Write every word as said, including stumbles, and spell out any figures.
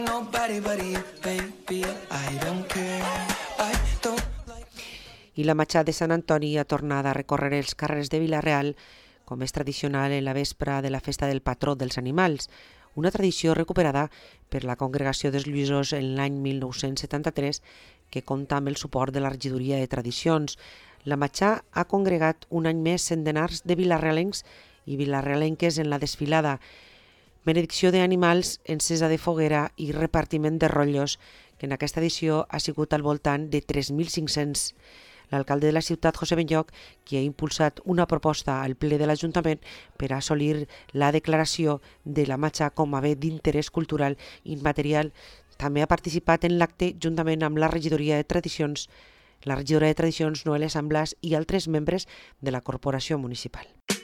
I la Matxa de Sant Antoni ha tornat a recórrer els carrers de Vila-real, com és tradicional en la vespra de la festa del patró dels animals, una tradició recuperada per la Congregació dels Lluïsos en l'any mil nou-cents setanta-tres, que compta amb el suport de la Regidoria de Tradicions. La Matxa ha congregat un any més centenars de vilarrealencs i vilarrealenques en la desfilada, benedicció d'animals, encesa de foguera i repartiment de rotllos, que en aquesta edició ha sigut al voltant de tres mil cinc-cents. L'alcalde de la ciutat, José Benlloch, qui ha impulsat una proposta al ple de l'Ajuntament per assolir la declaració de la Matxa com a bé d'interès cultural immaterial, també ha participat en l'acte juntament amb la Regidoria de Tradicions, la regidora de Tradicions, Noelia Samblas, i altres membres de la Corporació Municipal.